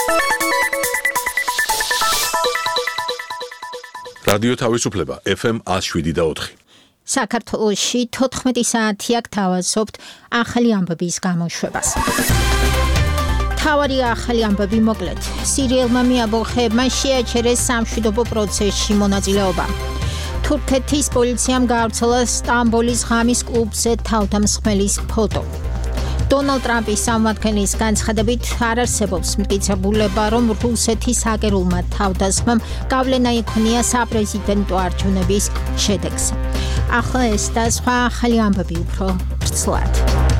რადიო თავისუფლება FM 107.4. საქართველოში 14 საათია გთავაზობთ ახალი ამბების გამოშვებას. თავარი ახალი ამბები მოკლედ. სირიელმა მიაბოხებმა შეაჩერეს სამშვიდობო პროცესში მონაწილეობა. თურქეთის პოლიციამ გაავრცელა სტამბოლის ღამის კლუბზე თავდამსხმელის ფოტო. დონალდ ტრამპის სამმართველის განცხადებით არ არსებობს მტკიცებულება, რომ რუსეთის ჰაკერულმა თავდასხმამ გავლენა იქონია საპრეზიდენტო არჩევნების შედეგზე. ახლა ეს და სხვა ახალი ამბები უფრო ვრცლად.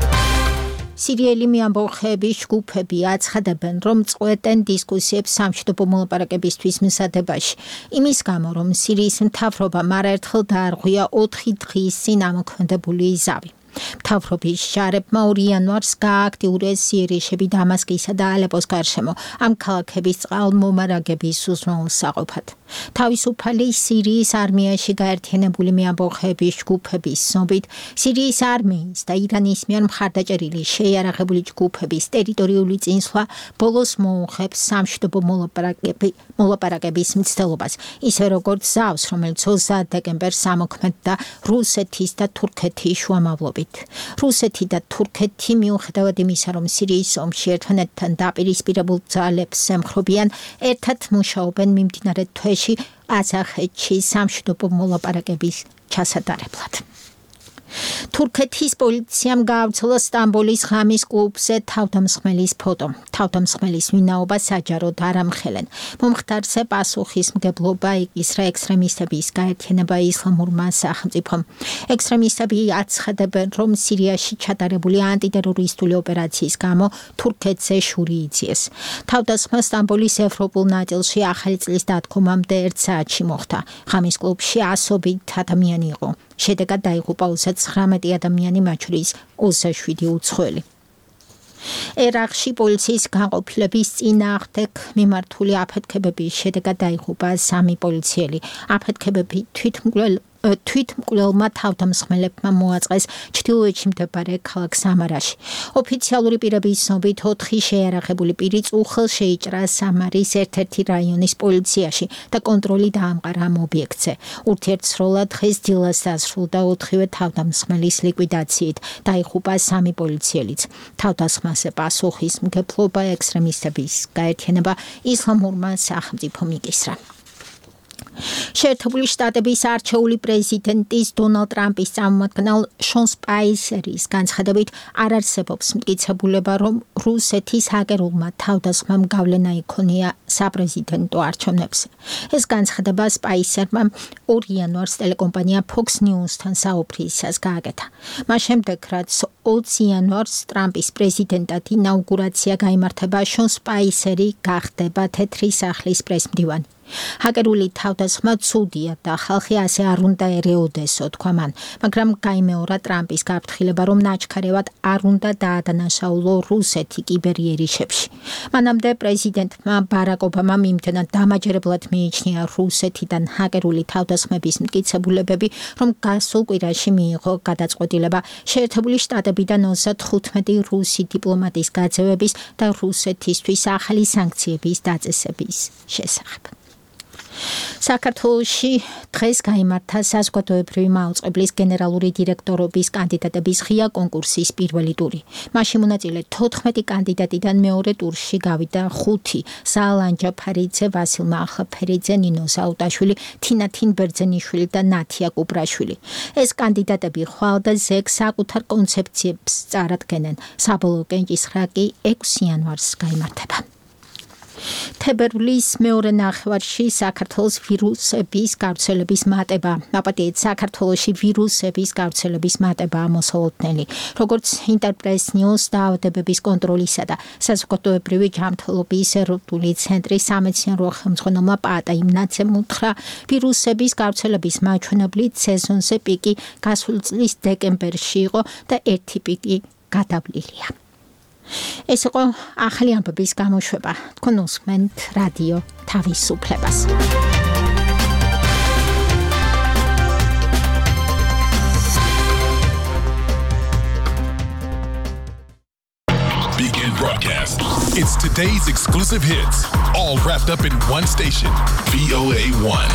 სირიელი მიამბოხეების ჯგუფები აცხადებენ, რომ წყვეტენ დისკუსიებს სამშვიდობო მოლაპარაკებისთვის მზადებაში. იმის გამო, რომ სირიის მთავრობამ არაერთხელ დაარღვია 4 დღის წინ ამოქმედებული ზავი. მთავრობის ჯარებმა 2 იანვარს გააქტიურეს იერიშები დამასკისა და ალეპოს გარშემო, ამ ქალაქების წყალმომარაგების უზრუნველსაყოფად. თავისუფალი სირიის არმიაში გაერთიანებული მიამბოხეების ჯგუფების ცნობით, სირიის არმიის და ირანის მიერ მხარდაჭერილი შეიარაღებული ჯგუფების ტერიტორიული წინსვლა ბოლოს მოუხებს სამშვიდობო მოლაპარაკების მცდელობას, ისე როგორც ზავს, რომელიც 20 დეკემბერს ამოქმედდა რუსეთის და თურქეთის შუამავლობით. რუსეთი და თურქეთი მიუხედავად იმისა, რომ სირიის ომში ერთმანეთთან დაპირისპირებულ ძალებს ემხრობიან, ერთად მუშაობენ მიმდინარე თვეში ყაზახეთში სამშვიდობო მოლაპარაკების ჩასატარებლად. თურქეთის პოლიციამ გაავრცელა სტამბოლის ღამის კლუბზე თავდამსხმელის ფოტო. თავდამსხმელის ვინაობა საჯაროდ არ ამხელენ. მომხდარზე პასუხისმგებლობა იკისრა ექსტრემისტების გაერთიანება ისლამურმა სახელმწიფომ. ექსტრემისტები აცხადებენ, რომ სირიაში ჩატარებული ანტიტერორისტული ოპერაციის გამო თურქეთზე შური იძიეს. თავდასხმა სტამბოლის ევროპულ ნაწილში ახალი წლის დადგომამდე 1 საათში მოხდა. ღამის კლუბში 100 ადამიანი იყო. შედეგად დაიღუპა 39 ადამიანი, მათ შორის 27 უცხოელი. ერაყში პოლიციის განყოფილების წინააღმდეგ მიმართული აფეთქებების შედეგად დაიღუპა 3 პოლიციელი. აფეთქებები თვითმკვლელმა თავდამსხმელებმა მოაწყეს ჩრდილოეთში მდებარე ქალაქ სამარაში. ოფიციალური პირების ცნობით 4 შეიარაღებული პირი უხელს შეიჭრა სამარის ერთ-ერთი რაიონის პოლიციაში და კონტროლი დაამყარა ამ ობიექტზე. ურთიერთსროლა დღეს დილას დასრულდა 4-ვე თავდამსხმელის ლიკვიდაციით. დაიღუპა 3 პოლიციელიც. თავდასხმაზე პასუხისმგებლობა ექსტრემისტების გაერთიანება ისლამურმა სახელმწიფომ იკისრა. შეერთებული შტატების არჩეული პრეზიდენტის დონალდ ტრამპის წარმომადგენელ შონ სპაისერის განცხადებით არ არსებობს მტკიცებულება, რომ რუსეთის ჰაკერულმა თავდასხმამ გავლენა იქონია საპრეზიდენტო არჩევნებზე. ეს განცხადება სპაისერმა 2 იანვარს ტელეკომპანია Fox News-თან საუბრისას გააკეთა. მას შემდეგ, რაც 20 იანვარს ტრამპის პრეზიდენტად ინაუგურაცია გაიმართება, შონ სპაისერი გახდება თეთრი სახლის პრესმდივანი. ჰაკერული თავდასხმა ცუდია და ხალხი ასე არ უნდა ერეოდესო, თქვა მან, მაგრამ გაიმეორა ტრამპის გაფრთხილება, რომ ნაჩქარევად არ უნდა დაადანაშაულო რუსეთი კიბერიერიშებში. მანამდე პრეზიდენტმა ბარაკ ობამამ იმდენად დამაჯერებლად მიიჩნია რუსეთიდან ჰაკერული თავდასხმების მტკიცებულებები, რომ გასულ კვირაში მიიღო გადაწყვეტილება შეერთებული შტატებიდან 35 რუსი დიპლომატის გაძევების და რუსეთისთვის ახალი სანქციების დაწესების შესახებ. საქართველოში დღეს გაიმართა საზოგადოებრივი მაუწყებლის გენერალური დირექტორობის კანდიდატების ღია კონკურსის პირველი ტური. მასში მონაწილე 14 კანდიდატიდან მეორე ტურში გავიდა 5: ზაალ ანჯაფარიძე, ვასილ მახაფერიძე, ნინო საუტაშვილი, თინა თინბერძენიშვილი და ნათია კუპრაშვილი. ეს კანდიდატები ხვალ და ზეგ საკუთარ კონცეფციებს წარადგენენ. საბოლოო კენჭისყრა კი 6 იანვარს გაიმართება. თებერვლის მეორე ნახევარში საქართველოს ვირუსების გავრცელების მატება. აპატიეთ საქართველოში ვირუსების გავრცელების მატება მოსალოდნელი. როგორც ინტერპრეს ნიუს დაავადებების კონტროლისა და საზოგადოებრივი ჯანმრთელობის ეროვნული ცენტრის სამეცნიერო ხელმძღვანელმა პატაიმ ნაცემ უთხრა, ვირუსების გავრცელების მაჩვენებლით სეზონზე პიკი გასული წლის დეკემბერში იყო და ერთი პიკი გადავლილია. ეს იყო ახალი ამბების გამოშვება. თქვენ უსმენთ რადიო თავისუფლებას. Begin broadcast. It's today's exclusive hits, all wrapped up in one station, VOA1.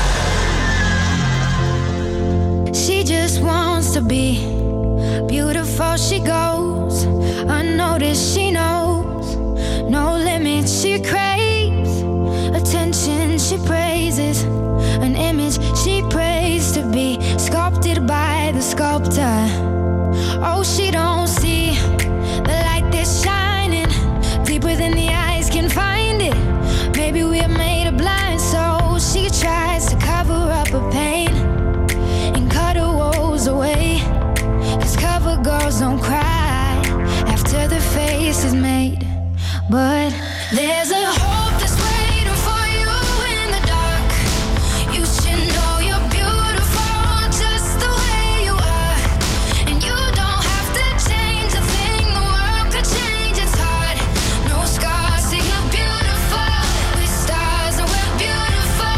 She just wants to be beautiful. She goes unnoticed. She knows no limits. She craves attention. She praises an image she prays to be sculpted by the sculptor. Oh, she don't see the light that's shining deeper than the eyes can find it. Maybe we're made of blind souls. She tries to cover up her pain and cut her woes away. 'Cause cover girls don't cry after the face is made. But there's a hope that's waiting for you in the dark. You should know you're beautiful just the way you are. And you don't have to change a thing. The world could change its heart. No scars, see you're beautiful. With stars and we're beautiful.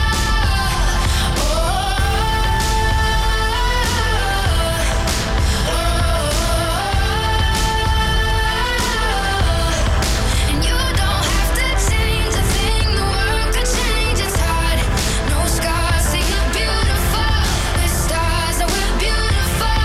And you don't have to change a thing. The world could change its heart. No scars, see you're beautiful. With stars and we're beautiful.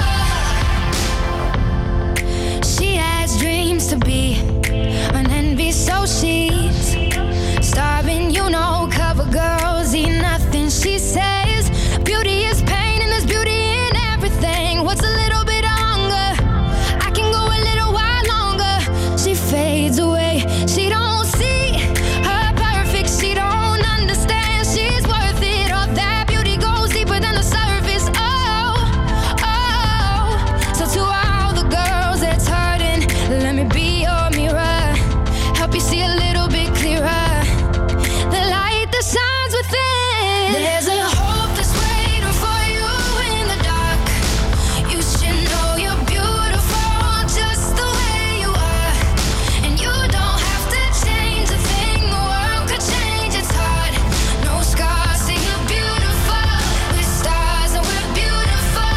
She has dreams to be an envy, so she's starving. You know, cover girls eat nothing. She says beauty is pain and there's beauty in everything. What's a little bit of hunger? I can go a little while longer. She fades away. She don't see her perfect. She don't understand she's worth it. All that beauty goes deeper than the surface. Oh, oh. So to all the girls that's hurting, let me be your mirror. Help you see a little bit clearer. The light that shines within. There's a hope that's waiting for you in the dark. You should know you're beautiful just the way you are. And you don't have to change a thing. The world could change its heart. No scars, see you're beautiful. With stars and we're beautiful.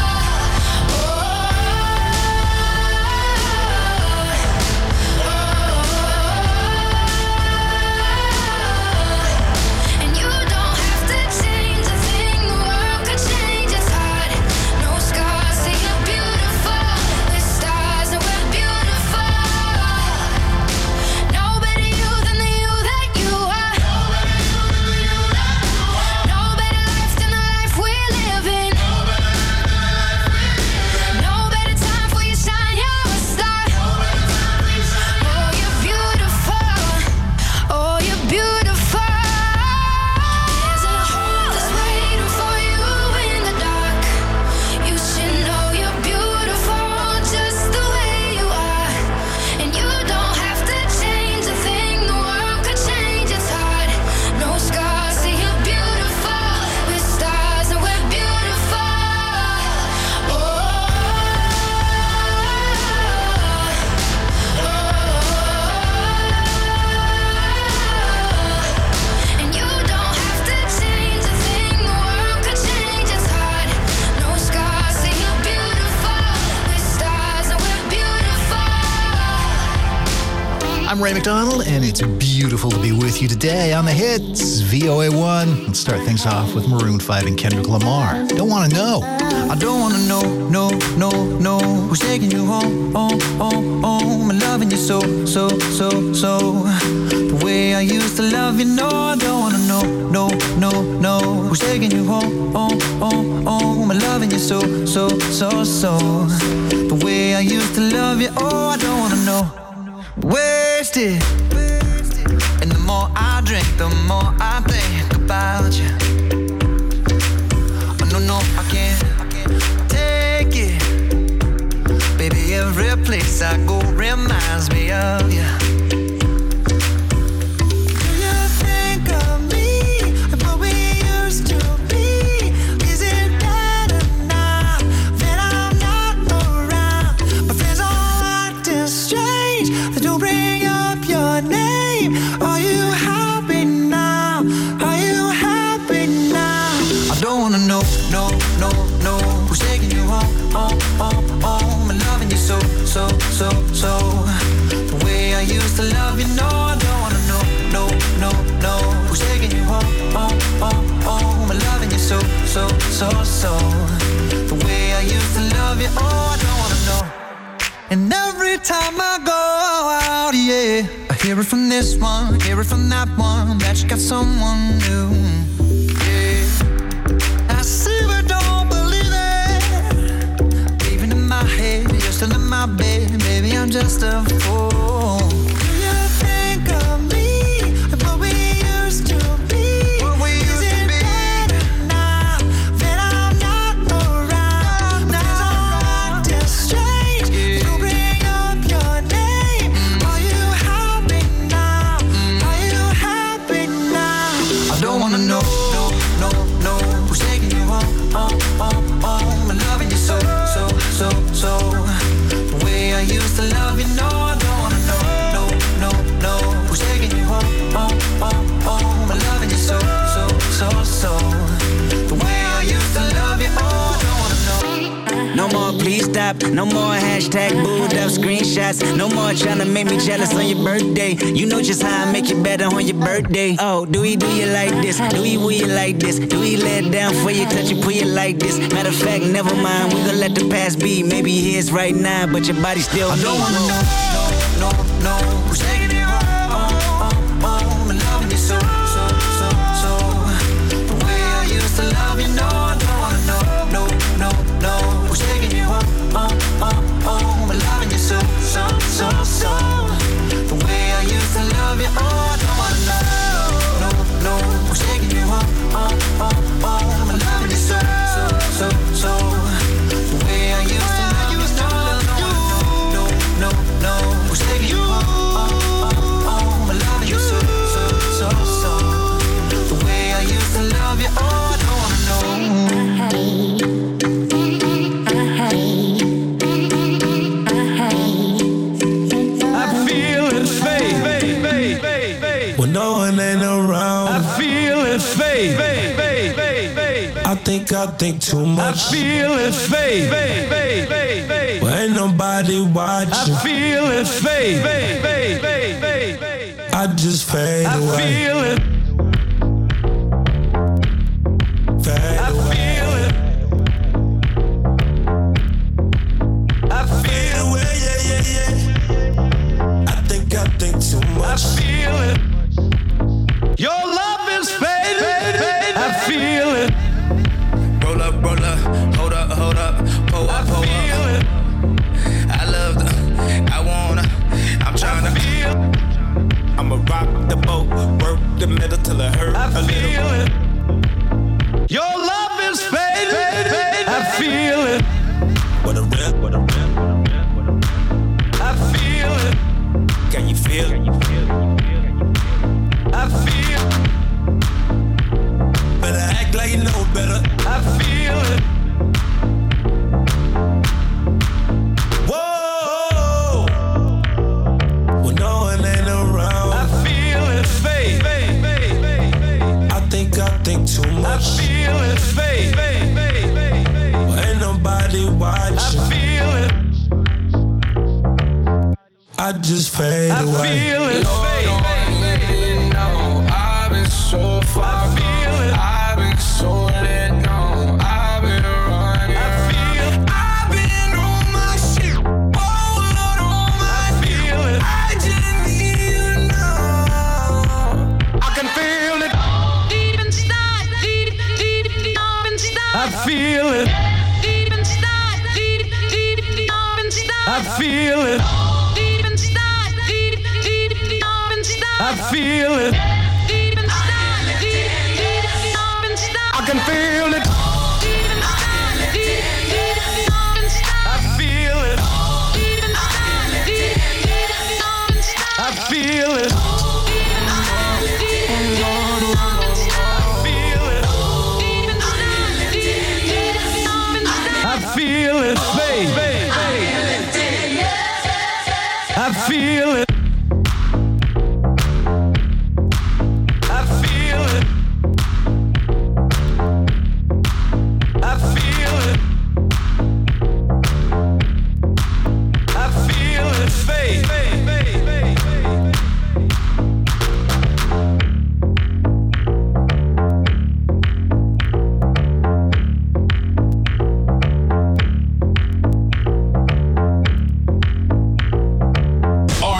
And you don't have to change a thing. The world could change its heart. No scars, see you're beautiful. With stars and we're beautiful. No better you than the you that you are. No better life than the life we're living. No better time for you shine, you're a star. Oh, you're beautiful. Oh, you're beautiful. There's a hope that's waiting for you in the dark. You should know you're beautiful just the way you are. And you don't have to change a thing. The world could change its heart. No scars, see you're beautiful. With stars and we're beautiful. And you don't have to change a thing. The world could change its heart. No scars, see you're beautiful. With stars and we're beautiful. I'm Ray McDonald, and it's beautiful to be with you today on the hits, VOA1. Let's start things off with Maroon 5 and Kendrick Lamar. Don't want to know. I don't wanna know, no, who's taking you home, home, and loving you so. The way I used to love you, no, I don't wanna know, no, who's taking you home, home, and loving you so. The way I used to love you, oh, I don't wanna know. Wasted, and the more I drink, the more I think about you. Oh, no, I can't take it. Baby, every place I go reminds me of you. Do you think of me and what we used to be? Is it better now that I'm not around? My friends all acting strange. They don't bring up your name. Are you happy now? Are you happy now? I don't wanna know, no, who's taking you home, home, and loving you so. And every time I go out, yeah, I hear it from this one, hear it from that one, that you got someone new. Yeah, I see but don't believe it. Even in my head, you're still in my bed, baby, I'm just a fool. Do you think of me and what we used to be? Is it better now that I'm not around? My friends are acting strange. You bring up your name. Are you happy now? Are you happy now? I don't wanna know, no, who's taking you home, and loving you so. The way I used to love you, no, I don't wanna know, who's taking you home, and loving you so. The way I used to love you, oh, I don't wanna know. No more please stop, no more hashtag booed up screenshots. No more trying to make me jealous on your birthday. You know just how I make you better on your birthday. Oh, do you like this? Do you like this? Do we let down for you, touch you, pull you like this? Matter of fact, never mind, we gon' let the past be. Maybe here's right now, but your body still I don't wanna know, who's taking you home, and loving you so. The way I used to love you, no, I don't wanna know, who's taking you home, and loving you so. The way I used to love you, oh, I don't wanna know, who's taking you home, and loving you so. The way I used to love you, no, who's taking you home, and loving you so. The way I used to love you, oh, I don't wanna know. I feel it fade when no one ain't around. I feel it fade. I think too much. I feel it fade when ain't nobody watching. I feel it fade. I just fade away. I feel it. Fade away. I feel away, yeah. I think too much. I feel it. Your love is fading. I feel it. Roll up, hold up, pull up. I feel it. I love I wanna, I'm trying to feel. I'ma rock the boat, work the middle till it hurt. I feel it. Your love is fading. I feel it. What a rip. I feel it. Can you feel it? I feel. Better act like you know better. I feel it. Whoa. When no one ain't around. I feel it fade. I think too much. I feel it fade. Ain't nobody watching. I feel it. I just fade away. I feel it fade. I've been so far. I feel it. I've been so let go. I've been running. I feel it. I've been on my shit. Oh Lord, on my feel it. I just need you now. I can feel it. Deep inside. I feel it. Deep inside. I feel it. I feel it. I can feel it. I feel it. I feel it. I feel it. I feel it.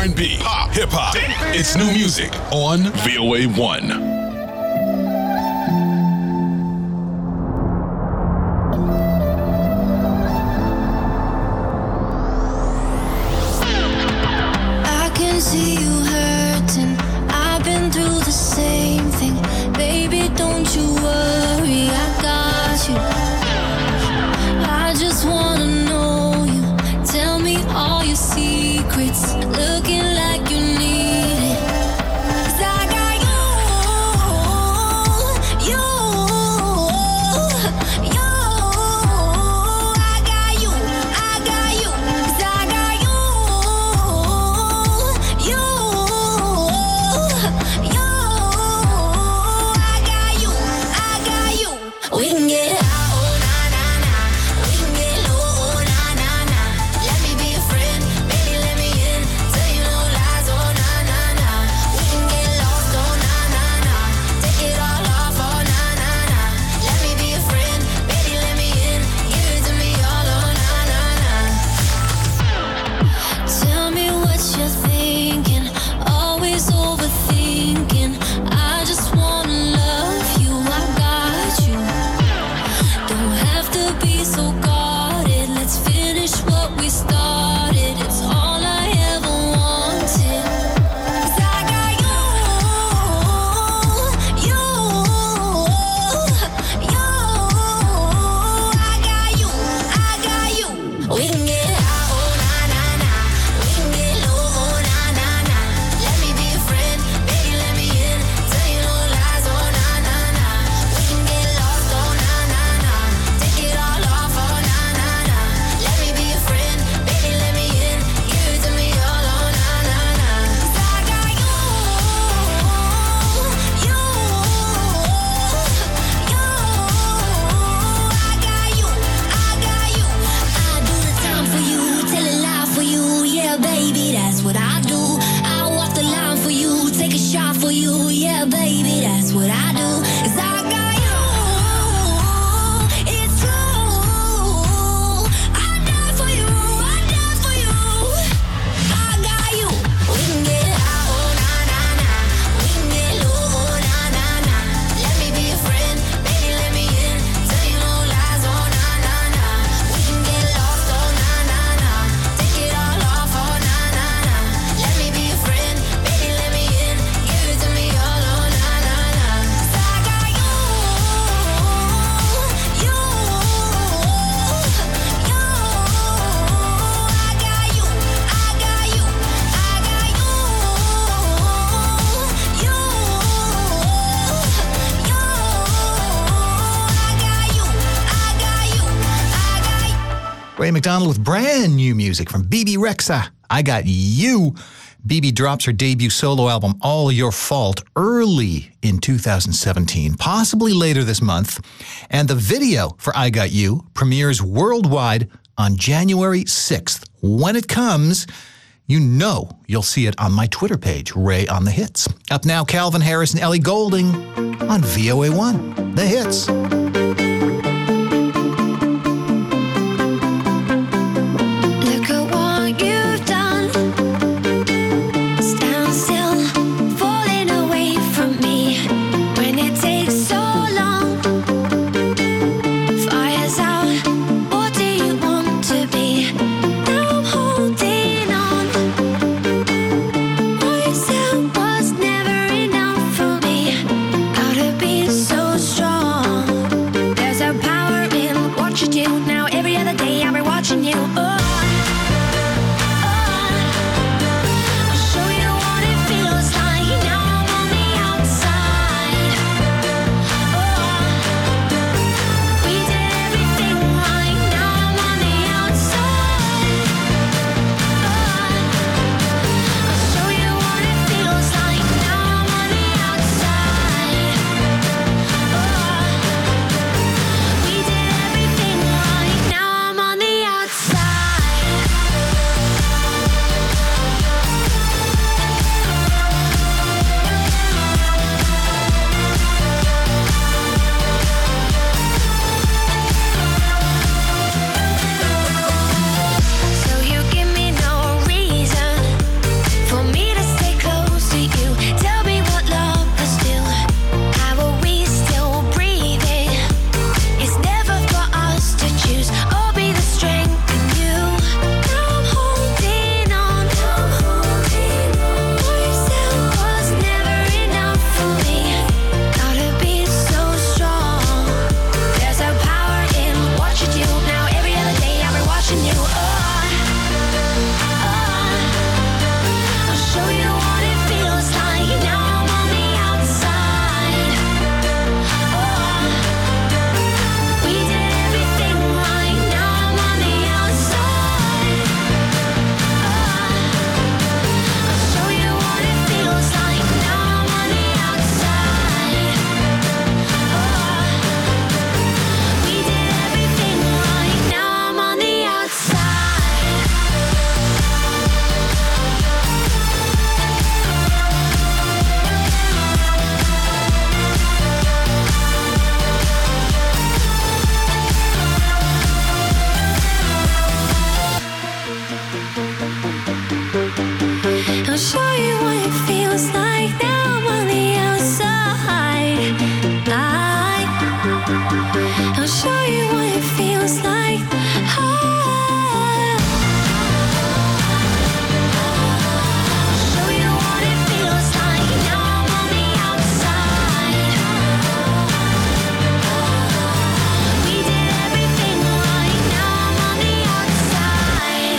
R&B, pop, hip hop. It's new music on VOA 1. See you hurting. I've been through the same thing. Baby, don't you worry, I got you. I just wanna know you. Tell me all your secrets. Looking like you need it. 'Cause I got you. I got you. 'Cause I got you. We can get high, oh na na na. We can get low, oh na na na. Let me be a friend, baby, let me in. Tell you no lies, oh na na na. We can get lost, oh na na na. Take it all off, oh na na na. Let me be a friend, baby, let me in. Give it to me all, oh na na na. Tell me what you're thinking. Always overthinking. I just wanna love you. I got you. Don't have to be so guarded. Let's finish what we started. It's all I ever wanted. 'Cause I got you. I got you. We can get high, oh na na na. We can get low, oh na na na. Let me be a friend, baby, let me in. Tell you no lies, oh na na na. We can get lost, oh na na na. Take it all off, oh na na na. Let me be a friend, baby, let me in. Give it to me all, oh na na na. 'Cause I got you. I do the time for you, tell a lie for you, yeah, baby, that's what I do. I walk the line for you, take a shot for you, yeah, baby, that's what I do. 'Cause I got you, it's true. I die for you, I die for you. I got you. We can get high, oh na na na. We can get low, oh na na na. Let me be a friend, baby, let me in. Tell you no lies, oh na na na. We can get lost, oh na na na. Take it all off, oh na na na. Let me be a friend, baby, let me in. Give it to me all, oh na na na. 'Cause I got you. Ray McDonald with brand new music from Bebe Rexha. I Got You. Bebe drops her debut solo album, All Your Fault, early in 2017, possibly later this month. And the video for I Got You premieres worldwide on January 6th. When it comes, you know you'll see it on my Twitter page, Ray on the Hits. Up now, Calvin Harris and Ellie Goulding on VOA 1, The Hits. Look at what you've done. Stand still, falling away from me. When it takes so long, fire's out. What do you want to be? Now I'm holding on. What you said was never enough for me. Gotta be so strong. I'll show you what it feels like. Now I'm on the outside. I'll show you what it feels like. Show you what it feels like. Now I'm on the outside. We did everything right. Now I'm on the outside.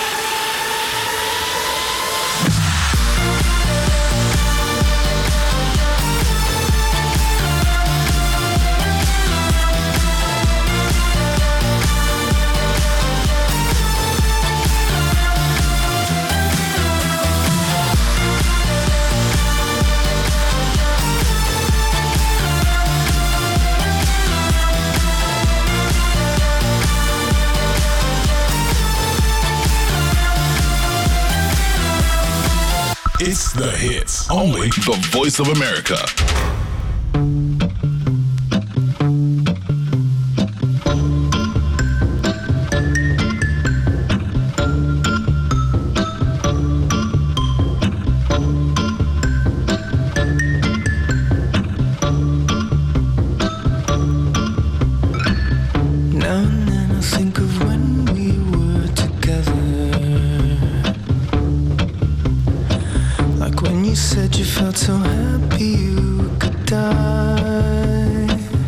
It's the hits. Only the Voice of America. Now and then I think of when we were together. Like when you said you felt so happy you could die.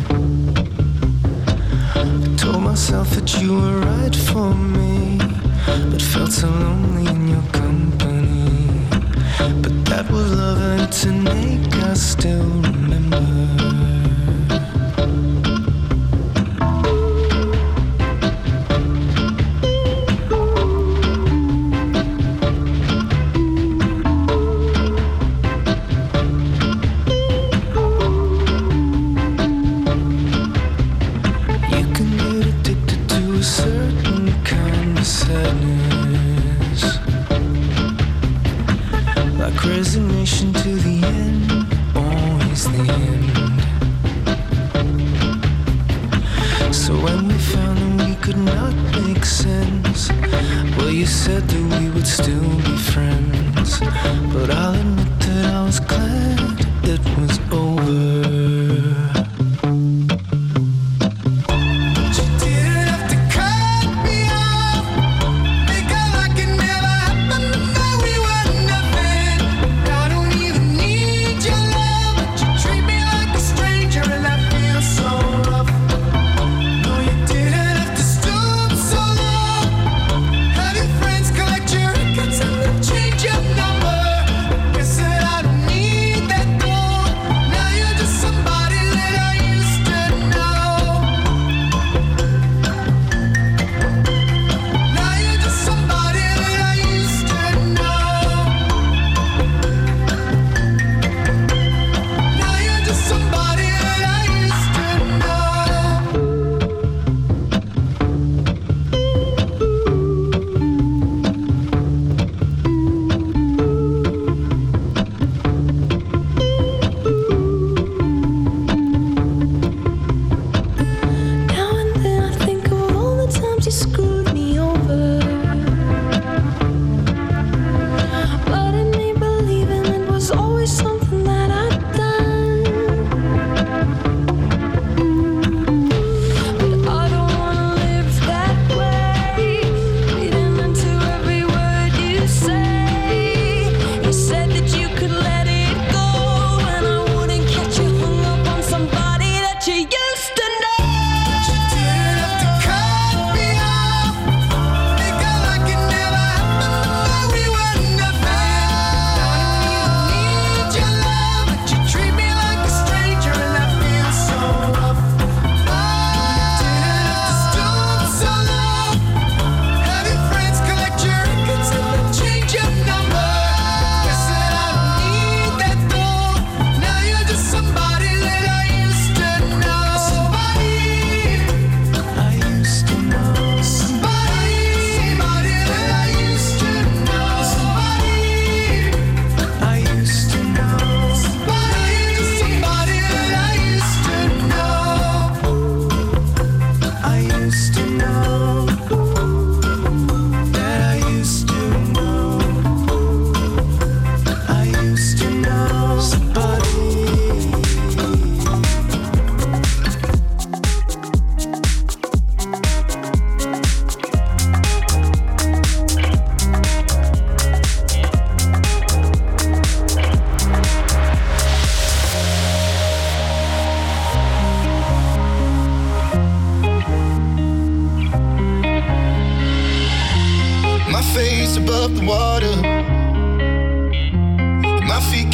I told myself that you were right for me, but felt so lonely in your company. But that was love and tonight I still remember. You can get addicted to a certain kind of sadness, like resignation to the end, always the end. So when we found that we could not make sense, well, you said that we would still be friends. But I'll admit that I was glad it was over. You didn't have to cut me off, make it like it never happened, and that we were nothing. I don't even need your love, but you treat me like a stranger, and that feels so rough. No, you didn't have to stoop so low, have your friends collect your records and then change your number. Guess that I don't need that gold. Now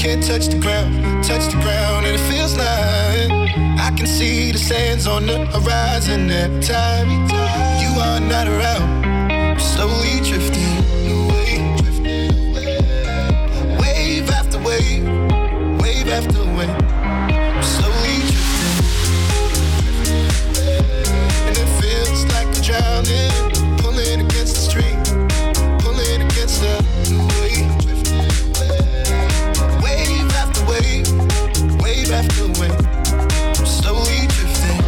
can't touch the ground, and it feels like I can see the sands on the horizon every time you are not around. Slowly drifting away, wave after wave, wave after wave. Slowly drifting, and it feels like I'm drowning, pulling against the stream, pulling against the wave. Wave after wave, wave after wave. I'm slowly drifting.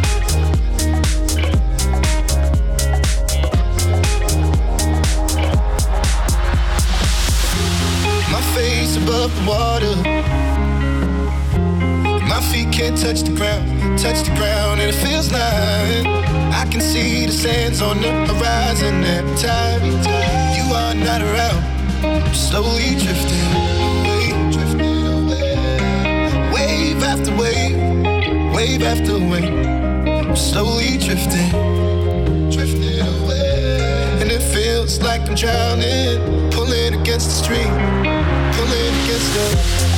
My face above the water. My feet can't touch the ground, and it feels like I can see the sands on the horizon every time you are not around. I'm slowly drifting away, wave after wave, wave after wave. I'm slowly drifting away, and it feels like I'm drowning, pulling against the stream, pulling against the.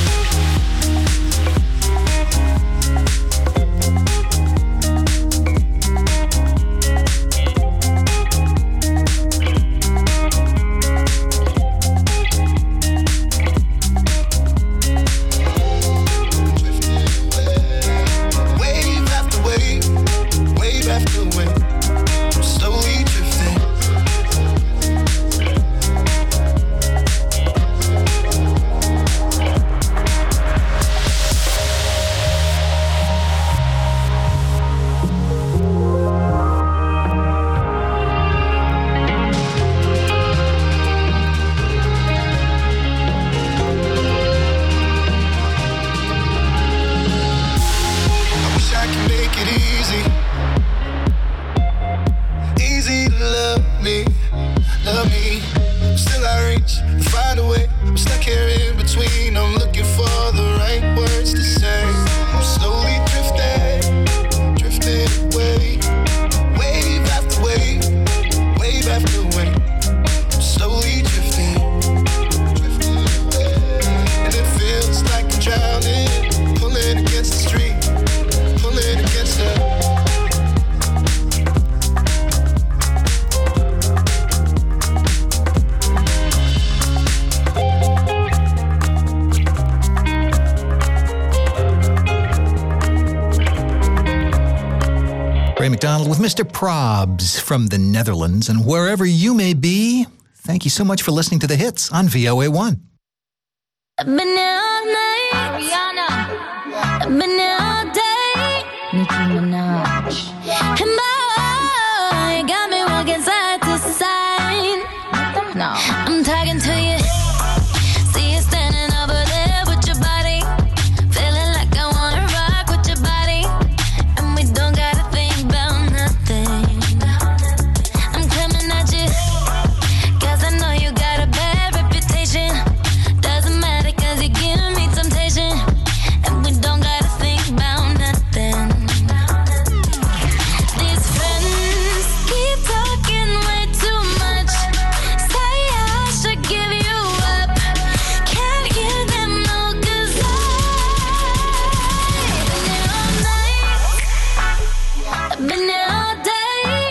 McDonald with Mr. Probs from the Netherlands. And wherever you may be, thank you so much for listening to the hits on VOA1. I've been here all night. Ariana. I've been here all day. Nicki Minaj. And boy, you got me walking side to side. No. I'm talking to you. See you standing over there with your body. Feeling like I wanna rock with your body. And we don't gotta think about nothing. I'm coming at you. Cause I know you got a bad reputation. Doesn't matter cause you give me temptation. And we don't gotta think about nothing. These friends keep talking way too much. Say I should give you up. Can't hear them no cause I've been here all day.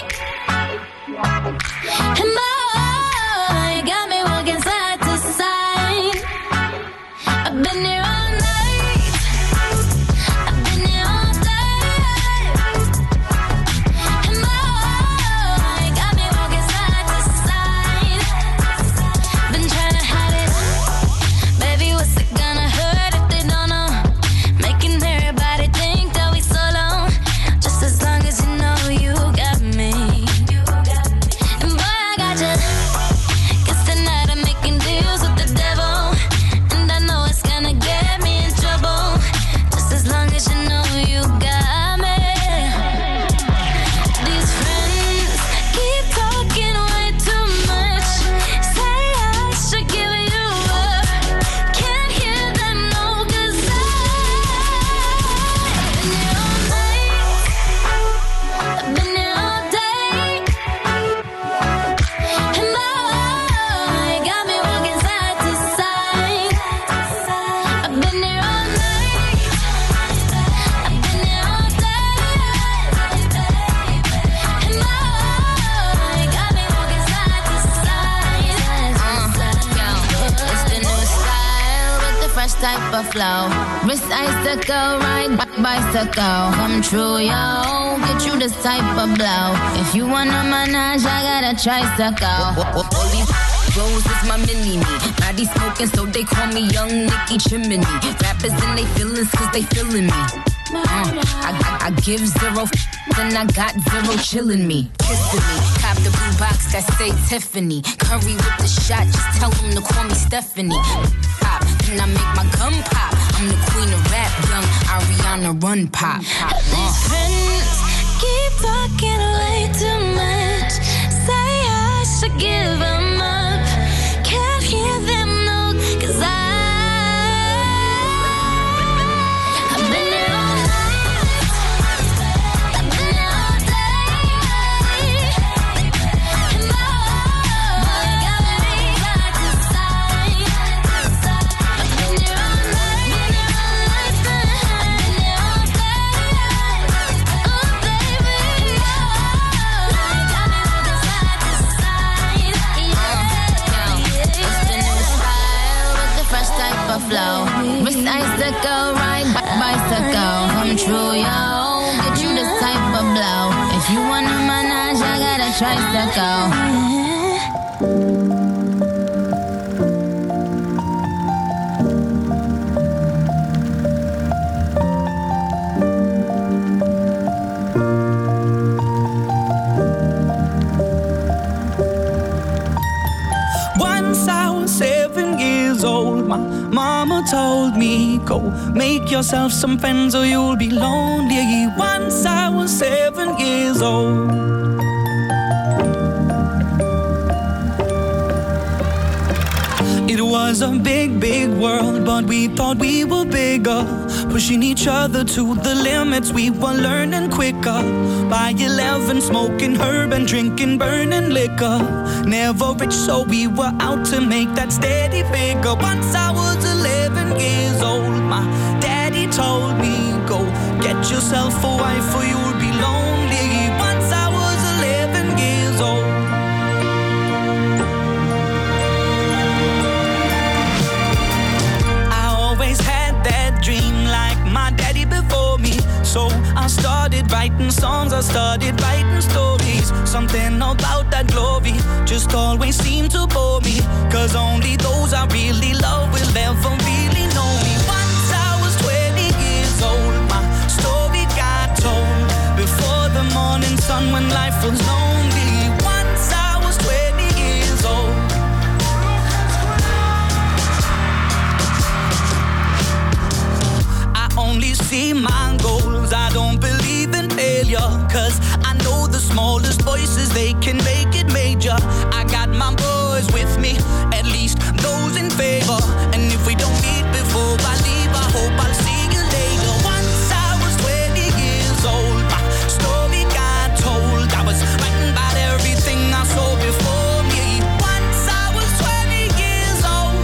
And boy, you got me walking side to side. I've been here all night. I've been here all day. And boy, you got me walking side to side. Been trying to hide it. Baby, what's it gonna hurt if they don't know? Making everybody think that we solo. Just as long as you know you got me. And boy, I got you. Guess tonight I'm making deals with the devil. And I know it's gonna get fresh type of flow. Wrist icicle, ride bicycle. Come true, yo. Get you this type of blow. If you wanna manage, I got a tricycle. All these Rose is my mini-me. Body smoking, so they call me Young Nicky Chimney. Rappers and they feelings, cause they feeling me. I give zero then I got zero chillin' me, kissing me. Cop the blue box that say Tiffany. Curry with the shot, just tell them to call me Stephanie. Pop, then I make my gun pop. I'm the queen of rap, young Ariana Run Pop. These friends keep talking way too much. Say I should give them up. Can't hear them, no, cause I've been there all night. I've been there all day. And boy, got me side to side. I've been there all night. I've been there all day. Oh, baby, got me looking side to side. It's the new style with the fresh type of flow. Wrist icicle, ride bicycle. Come true, yo. Get you this type of blow. If you wanna manage, I got a tricycle. Once I was 7 years old, my mama told me, go make yourself some friends or you'll be lonely. Once I was 7 years old. It was a big, big world, but we thought we were bigger. Pushing each other to the limits, we were learning quicker. By 11, smoking herb and drinking burning liquor. Never rich, so we were out to make that steady figure. Once I was 11 years old, my daddy told me, go get yourself a wife or you'll be lonely. Once I was 11 years old. Dream like my daddy before me. So I started writing songs, I started writing stories. Something about that glory just always seemed to bore me. Cause only those I really love will ever really know me. Once I was 20 years old, my story got told. Before the morning sun when life was lonely. Once I was 20 years old. Only see my goals, I don't believe in failure. Cause I know the smallest voices, they can make it major. I got my boys with me, at least those in favor. And if we don't meet before I leave, I hope I'll see you later. Once I was 20 years old, my story got told. I was writing about everything I saw before me. Once I was 20 years old.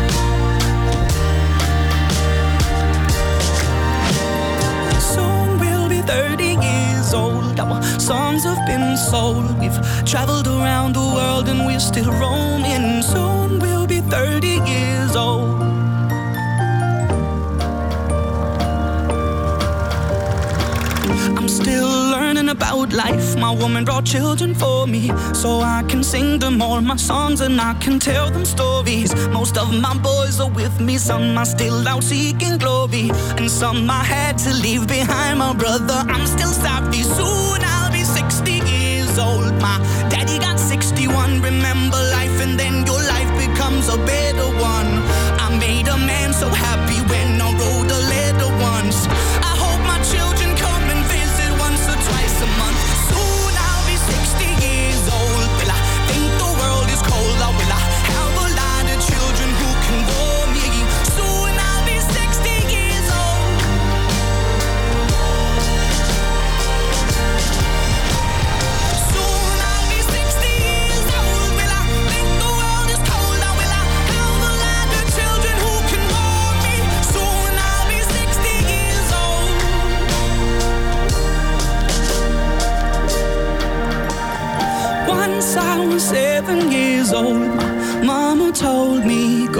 Soon we'll be 30 years old. Our songs have been sold. We've traveled around the world and we're still roaming. Soon we'll be 30 years old. I'm still learning about life. My woman brought children for me, so I can sing them all my songs and I can tell them stories. Most of my boys are with me, some are still out seeking glory, and some I had to leave behind. My brother, I'm still sorry. Soon I'll be 60 years old. My daddy got 61. Remember life and then your life becomes a better one. I made a man so happy when I wrote a letter once. I hope my children come and visit once or twice a month. Soon I'll be 60 years old. Will I think the world is cold, or will I have a lot of children who can warm me? Soon I'll be 60 years old. Soon I'll be 60 years old. Will I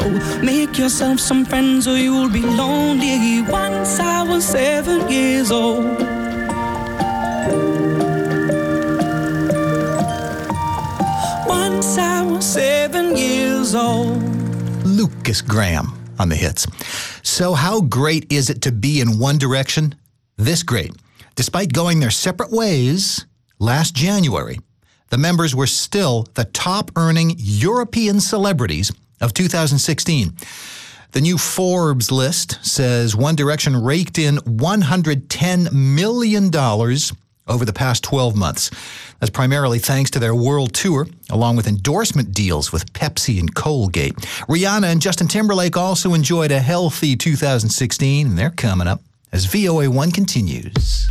So make yourself some friends or you'll be lonely. Once I was 7 years old. Once I was 7 years old. Lucas Graham on the hits. So how great is it to be in One Direction? This great. Despite going their separate ways, last January, the members were still the top-earning European celebrities of 2016. The new Forbes list says One Direction raked in $110 million over the past 12 months. That's primarily thanks to their world tour, along with endorsement deals with Pepsi and Colgate. Rihanna and Justin Timberlake also enjoyed a healthy 2016, and they're coming up as VOA1 continues.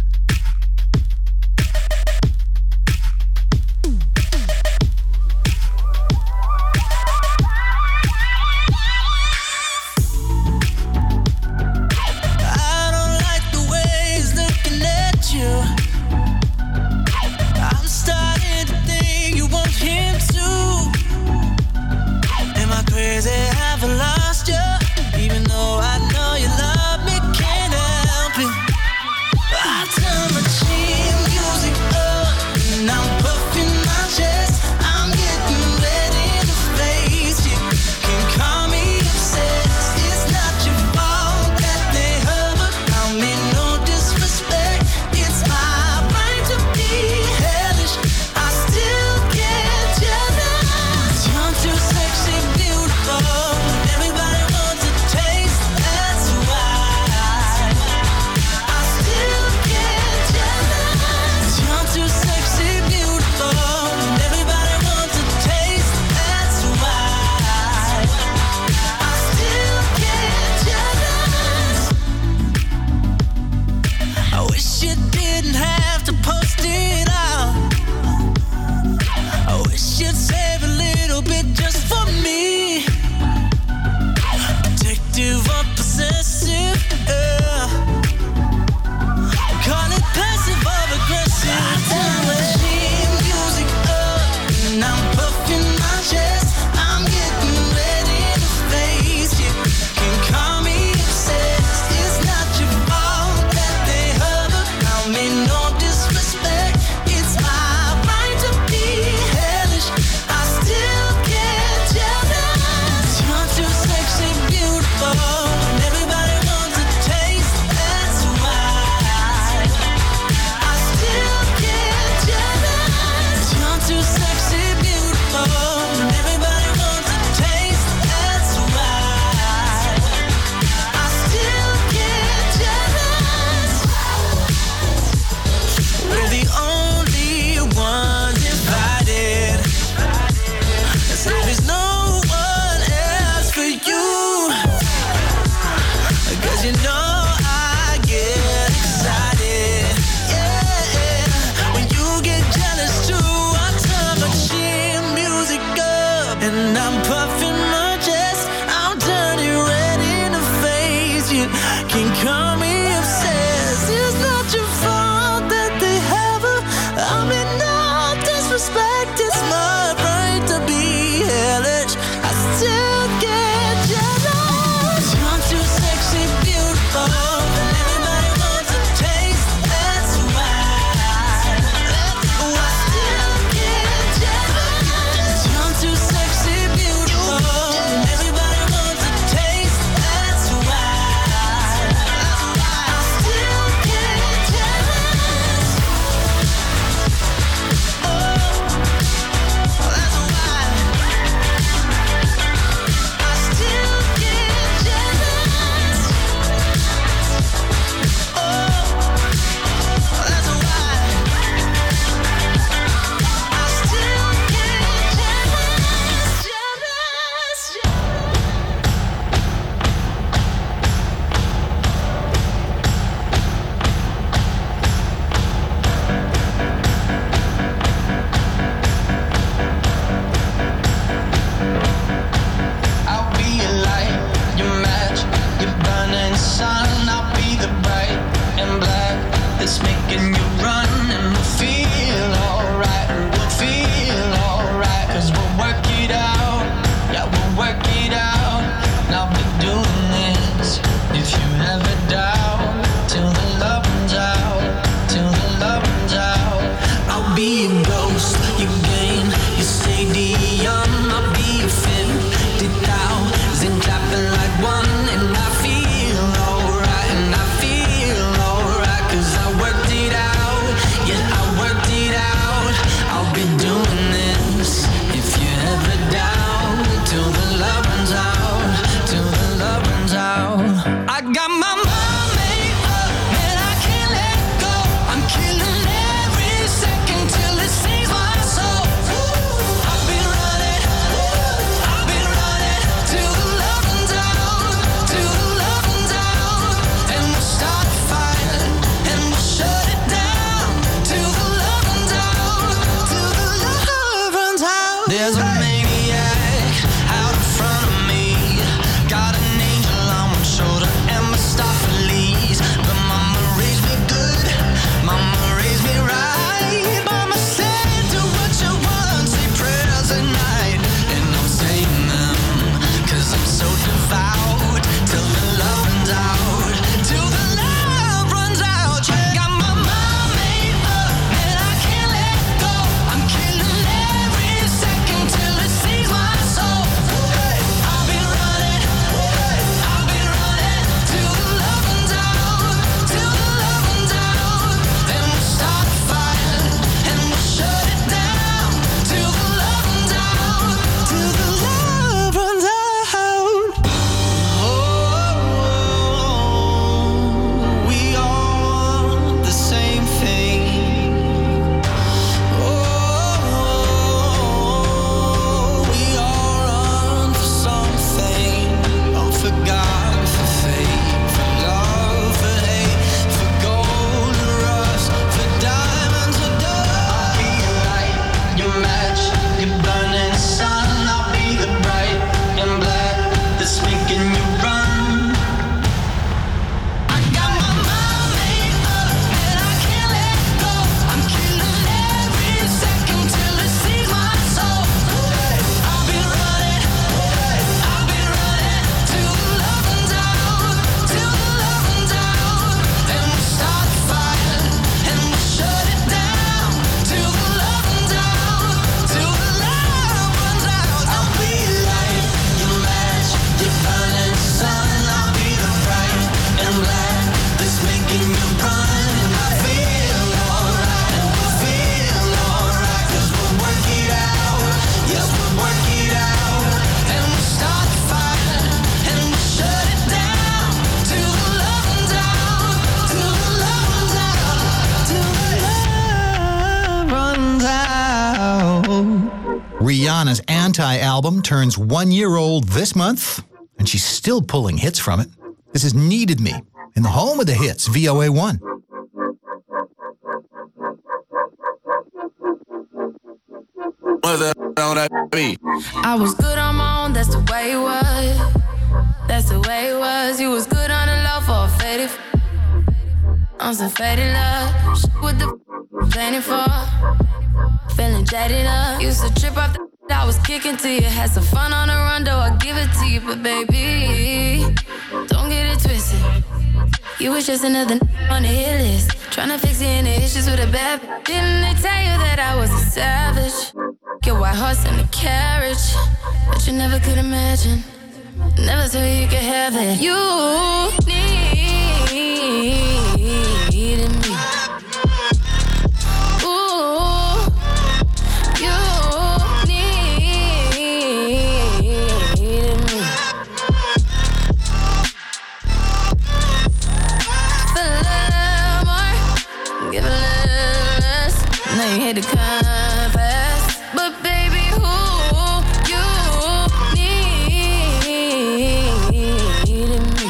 Work it out. got my mind made up and I can't let go. I'm killing every second till it sings my soul. I've been running till the love runs out, till the love runs out, and we'll start a fire and we'll shut it down till the love runs out, till the love runs out. There's a maniac out in front of me, got an angel on one shoulder and Mephistopheles. But mama raised me good, mama raised me right. Mama said do what you want, say prayers at night, and I'm saying them 'cause I'm so devout till the love runs out, till the love runs out. Yeah, got my mind made up and I can't let go. I'm killing every second till it sees my soul. Hey, I've been running till the love runs out, till the love runs out. Then we'll start a fire and we'll shut it down till the love runs out, till the love runs out. Oh, we all want the same thing. Oh, we all run for something. For God, for faith, for love, for hate, for gold, for rust, for diamonds, for dust. I'll be your light, your match, your burning sun. I'll be the bright and black that's making you run. I got my mind made up and I can't let go. I'm killing every second till it sees my soul. I've been running till the love runs out, till the love runs out. Then we'll start a fire and we'll shut it down till the love runs out, till the love runs out. I'll be your light, your match, your burning sun. I'll be the bright and black that's making you run. And I feel alright, and we'll feel alright, 'cause we'll work it out. Yes, we'll work it out. And we'll start a fire and we'll shut it down till the love runs out, till the love runs out, till the love runs out. Rihanna's Anti album turns 1 year old this month, and she's still pulling hits from it. This is Needed Me in the home of the hits, VOA1. What's that on that beat? I was good on my own, that's the way it was. That's the way it was. You was good on the low for a faded on some faded love. With the planning for feeling jaded up. Used to trip off the I was kicking to you. Had some fun on the run, though I give it to you. But baby, don't get it twisted. You was just another on the hit list. Tryna fix any issues with a bad. Didn't they tell you that I was a savage? Your white horse and a carriage, but you never could imagine. Never thought you could have it. You needed me. Ooh, you needed me. Feel a little more, give a little less. Now you hate to confess, but baby, who you needed me.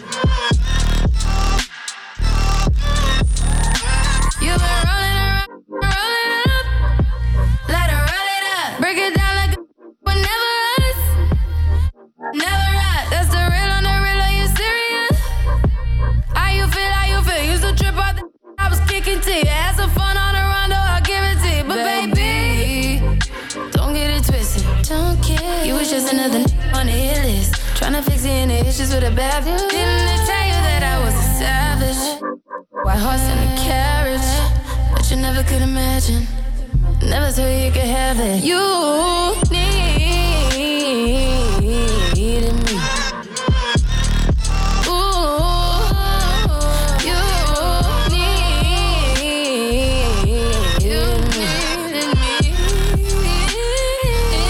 You've been rolling around, rolling up, let her roll it up. Break it down like but never us, never us. That's the real on the real. Are you serious? How you feel? How you feel? Used to trip off the I was kicking to you. Had some fun on the run, though I'll give it to you. But baby, don't get it twisted. Don't care. You was just another on the hit list. Tryna fix any issues with a bad. Didn't they tell you that I was a savage? White horse and a carriage, but you never could imagine. Never thought you could have it. You needed me. Ooh, you needed me.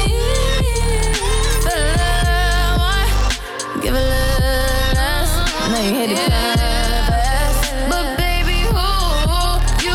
Feel a little more, give a little less. Now you hit it fast. But baby, who you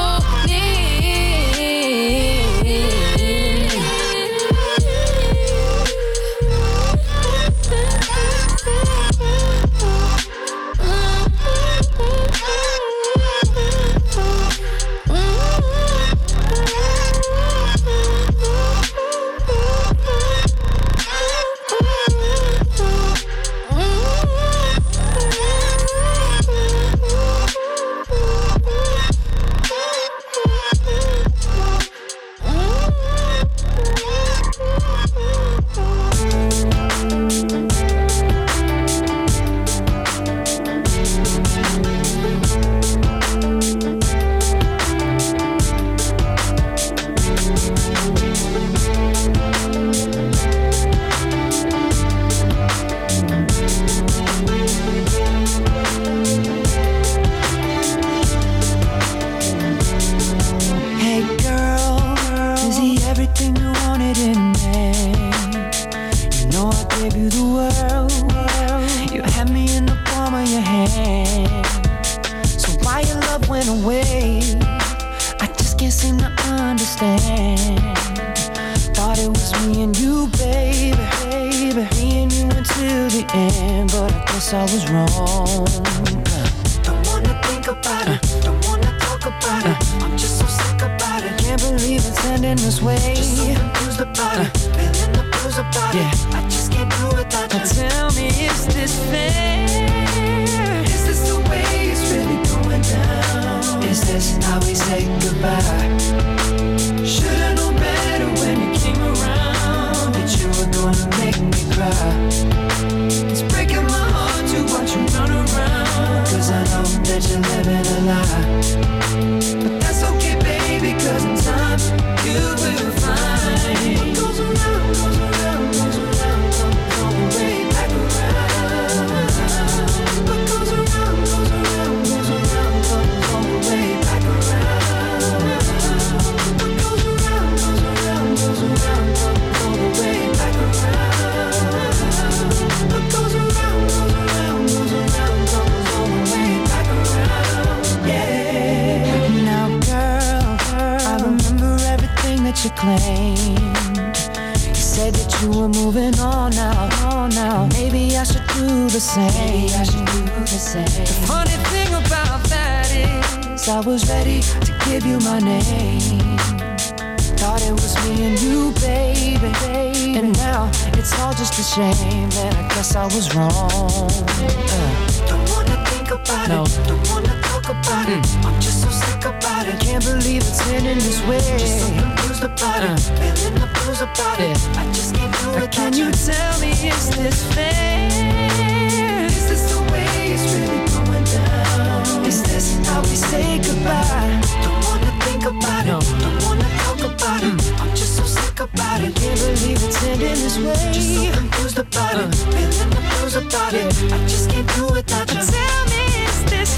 shame that I guess I was wrong. Don't wanna think about it, don't wanna talk about it. I'm just so sick about it. Can't believe it's ending this way. Just so confused about it, feeling the blues about it. I just can't do it. Can you tell me, is this fair? Is this the way it's really going down? Is this how we say goodbye? Don't wanna think about it, don't wanna talk about it. I'm just so sick about it. Can't believe it's ending this way. Just so confused about it, feeling the blues about it. I just can't do it without you. Tell me, is this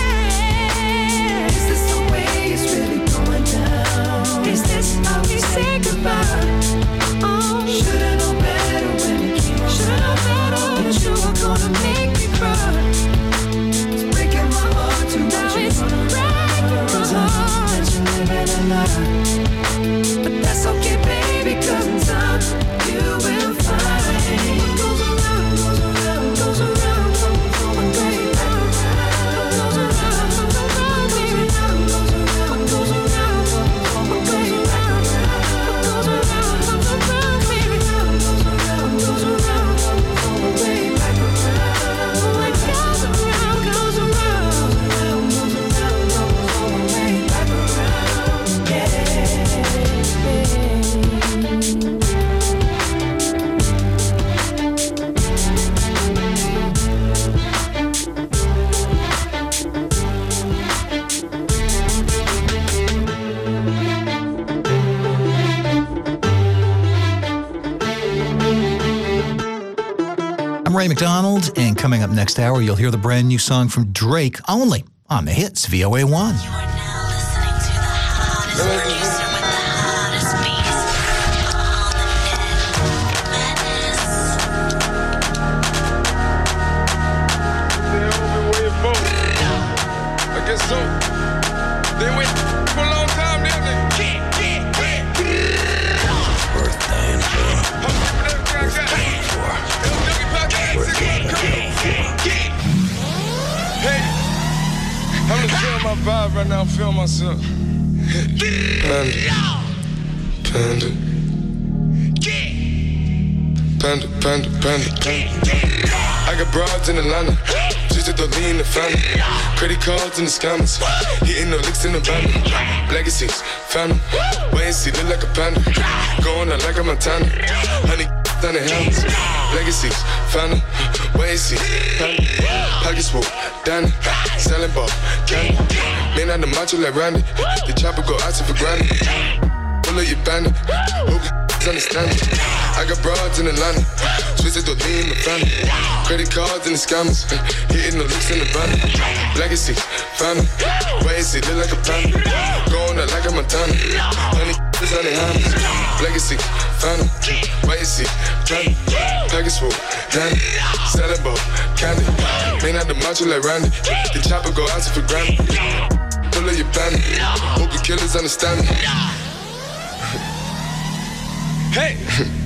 fair? Is this the way it's really going down? Is this how we say goodbye? Oh, should've known better when you came around. Should've known better that you were gonna make me cry. It's breaking my heart to watch you run around. 'Cause I know that you're living a lie. But that's okay, baby, 'cause in time you will find. What goes around, goes around, goes around, going way back around. Goes around, goes around, baby. Goes around, what goes around, going way back around. Goes around, goes around, baby. Goes around, goes around, going way back around. What goes around, goes around, goes around, going way back around. Yeah. I'm Ray McDonald, and coming up next hour, you'll hear the brand new song from Drake only on the hits VOA1. Yes, so. They went for a long time, didn't they? Birthday Hey, I'm just feeling my vibe right now. I'm feeling myself. Panda. I got broads in Atlanta. Just to lean in the family. Credit cards in the scammers. Hitting the licks in the van. Legacies, phantom. Wait and see, look like a panda. Going out like a Montana. Honey, down the helmets. Legacies, phantom. Wait and see, panda. Pockets full, Danny. Selling ball, candy. Man out the macho like Randy. The chopper go out for granted. Pull up your bandit. Hope you understand it. I got broads in Atlanta. Twisted to lean in the family. Credit cards and the scammers. Hitting the looks in the van. Legacy, phantom. Wait and see, look like a panda. Going out like a Montana. Honey, is on the hammers. Legacy, phantom. Wait and see, phantom. Package full, Danny. Selling ball, candy. Man out the macho like Randy. The chopper go out for granted. Pull up your bandit. Hope the killers understand me. Hey!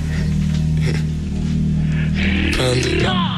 Panda.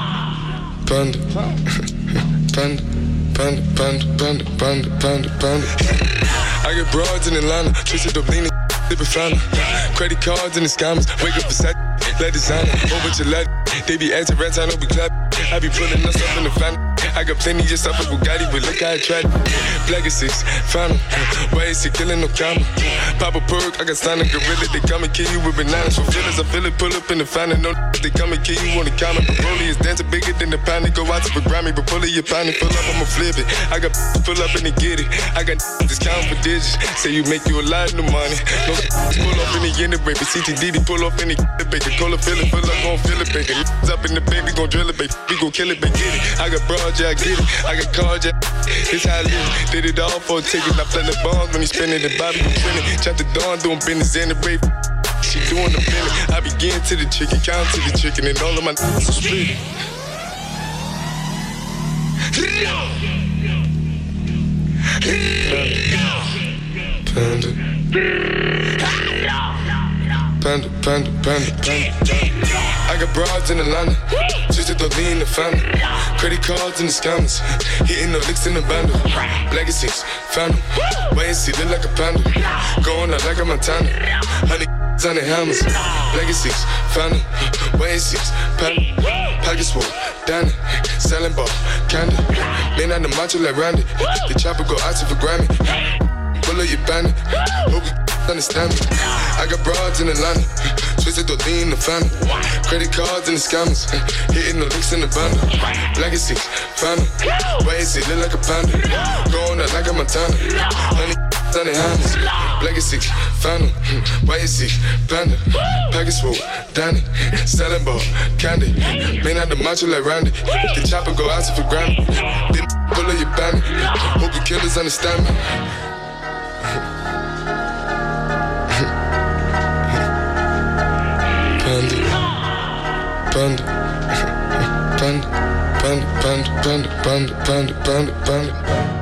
I get broads in Atlanta, twisted up leaning, sipping fountain. Credit cards and the scammers, wake up beside let designer, whole bunch of lad. They be acting rats, I don't be clap. I be pulling us up in the family. I got plenty just up with Bugatti, but look how I tried. Black is 6, found him. Why is he killing no comma? Pop a perk, I got signed a gorilla. They come and kill you with bananas for feelings. I feel it, pull up in the fountain. No, they come and kill you on the counter. The rollie is dancing bigger than the pound. They go out to the Grammy, but pull it, your pound and pull up, I'ma flip it. I got pull up and they get it. I got discount for digits. Say you make you a lot of money. No, pull up in the end, baby. CTD, pull up in the baby. Cola, fill it, pull up, gon' fill it, baby. Up in the baby, gon' drill it, baby. We gon' kill it, baby. Get it. I got broad, yeah, I get it. I got cards, yeah. It's how I live. Did it all for a ticket. I play the bonds when he spinning the Bobby, I'm spinning. Chop the dawn, doing business in the rape. She doing the billing. I begin to the chicken, count to the chicken, and all of my are split. Panda. I got broads in Atlanta, just to lean in the family. Credit cards and the scammers, hitting the licks in the bundle. Legacies, phantom, wait and see, look like a panda. Going out like a Montana, honey on the hammers. Legacies, phantom, wait and see, panda. Pockets full, Danny, selling ball, candy. Man out the macho like Randy, the chopper go out for Grammy. Pull up your bandit, hope you understand me. I got broads in Atlanta, twisted to lean in the family. Credit cards and the scammers, hitting the licks in the bundle. Legacy, phantom, wait and see, look like a panda. Going out like a Montana, honey on the hammers. Legacy, phantom, wait and see, panda. Package full, Danny, selling ball, candy. Man out the macho like Randy, the chopper go out for Grammy. Then pull up your bandit, hope the killers understand me. Panda.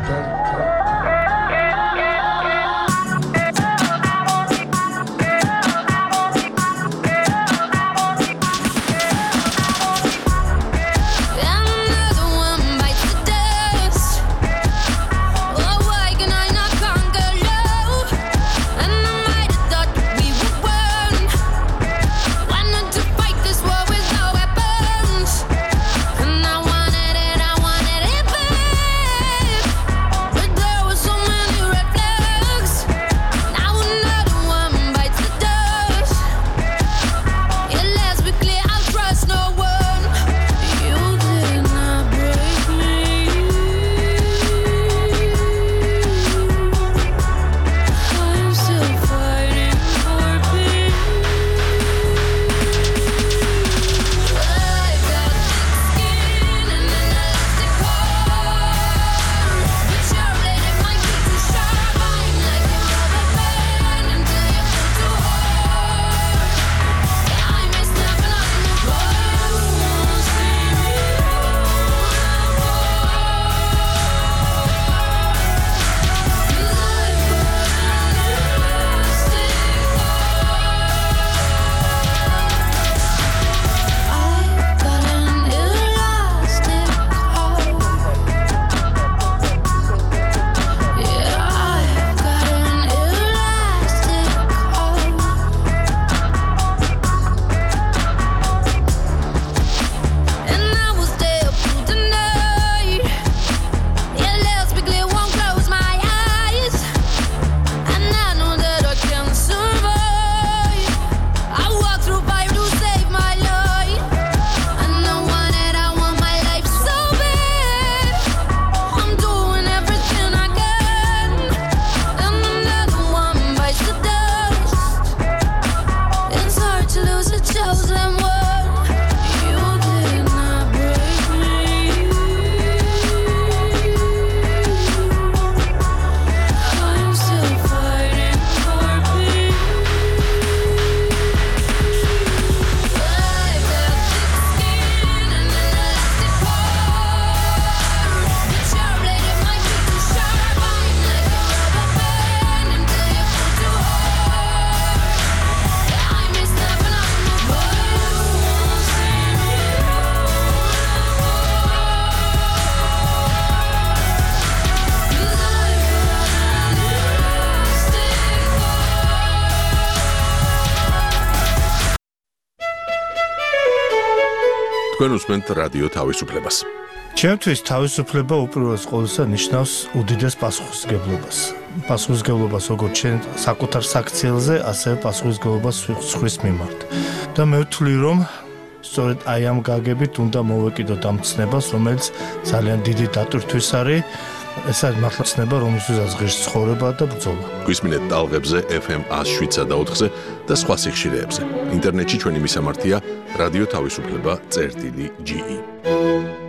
თქვენ უსმენთ რადიო თავისუფლებას. ჩემთვის თავისუფლება უპირველეს ყოვლისა ნიშნავს უდიდეს პასუხისმგებლობას. Პასუხისმგებლობას როგორც ჩვენ საკუთარ საქციელზე, ასევე პასუხისმგებლობას სხვის მიმართ. და მე ვთვლი, რომ სწორედ აი ამ გაგებით უნდა მოვეკიდოთ ამ ცნებას, რომელიც ძალიან დიდი დატვირთვის არის. ეს არის მართლა ცნება, რომელსაც ღირს ცხოვრება და ბრძოლა. გვისმინეთ ტალღებზე FM 107.4-ზე და სხვა სიხშირეებზე. ინტერნეტში ჩვენი მისამართია რადიო თავისუფლება.ge.